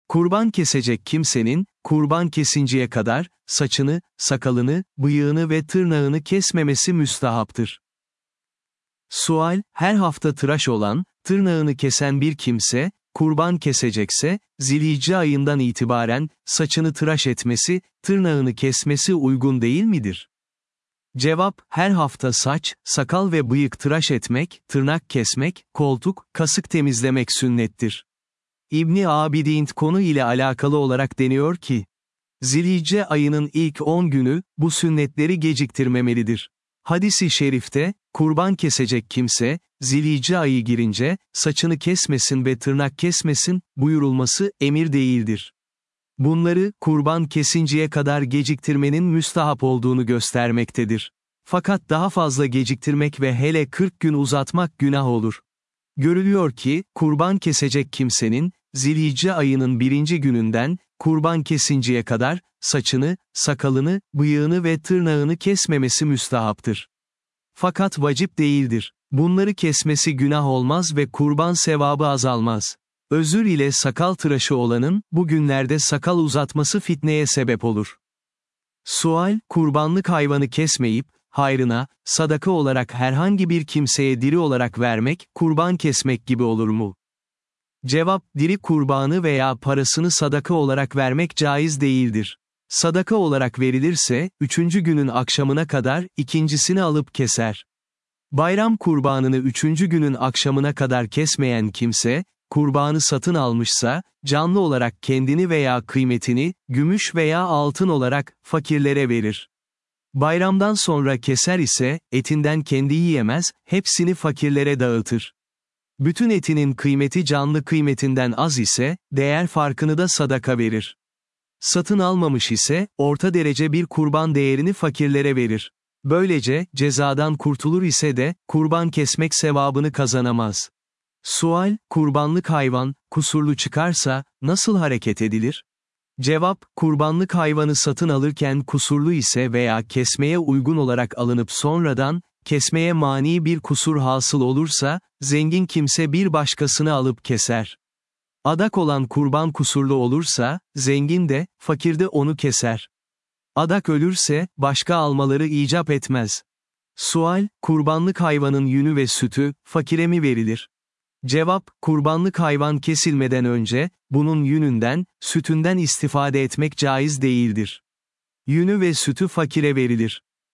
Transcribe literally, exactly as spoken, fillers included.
Kurban kesecek kimsenin, kurban kesinceye kadar, saçını, sakalını, bıyığını ve tırnağını kesmemesi müstahaptır. Sual, her hafta tıraş olan, tırnağını kesen bir kimse, kurban kesecekse, Zilhicce ayından itibaren, saçını tıraş etmesi, tırnağını kesmesi uygun değil midir? Cevap, her hafta saç, sakal ve bıyık tıraş etmek, tırnak kesmek, koltuk, kasık temizlemek sünnettir. İbni Abidin konu ile alakalı olarak deniyor ki, Zilhicce ayının ilk on günü, bu sünnetleri geciktirmemelidir. Hadis-i şerifte, kurban kesecek kimse, Zilhicce ayı girince, saçını kesmesin ve tırnak kesmesin, buyurulması, emir değildir. Bunları, kurban kesinceye kadar geciktirmenin müstahap olduğunu göstermektedir. Fakat daha fazla geciktirmek ve hele kırk gün uzatmak günah olur. Görülüyor ki, kurban kesecek kimsenin, Zilhicce ayının birinci gününden, kurban kesinceye kadar, saçını, sakalını, bıyığını ve tırnağını kesmemesi müstahaptır. Fakat vacip değildir. Bunları kesmesi günah olmaz ve kurban sevabı azalmaz. Özür ile sakal tıraşı olanın, bu günlerde sakal uzatması fitneye sebep olur. Sual, kurbanlık hayvanı kesmeyip, hayrına, sadaka olarak herhangi bir kimseye diri olarak vermek, kurban kesmek gibi olur mu? Cevap, diri kurbanı veya parasını sadaka olarak vermek caiz değildir. Sadaka olarak verilirse, üçüncü günün akşamına kadar, ikincisini alıp keser. Bayram kurbanını üçüncü günün akşamına kadar kesmeyen kimse, kurbanı satın almışsa, canlı olarak kendini veya kıymetini, gümüş veya altın olarak, fakirlere verir. Bayramdan sonra keser ise, etinden kendi yiyemez, hepsini fakirlere dağıtır. Bütün etinin kıymeti canlı kıymetinden az ise, değer farkını da sadaka verir. Satın almamış ise, orta derece bir kurban değerini fakirlere verir. Böylece, cezadan kurtulur ise de, kurban kesmek sevabını kazanamaz. Sual, kurbanlık hayvan, kusurlu çıkarsa, nasıl hareket edilir? Cevap, kurbanlık hayvanı satın alırken kusurlu ise veya kesmeye uygun olarak alınıp sonradan, kesmeye mani bir kusur hasıl olursa, zengin kimse bir başkasını alıp keser. Adak olan kurban kusurlu olursa, zengin de, fakir de onu keser. Adak ölürse, başka almaları icap etmez. Sual, kurbanlık hayvanın yünü ve sütü, fakire mi verilir? Cevap, kurbanlık hayvan kesilmeden önce, bunun yününden, sütünden istifade etmek caiz değildir. Yünü ve sütü fakire verilir.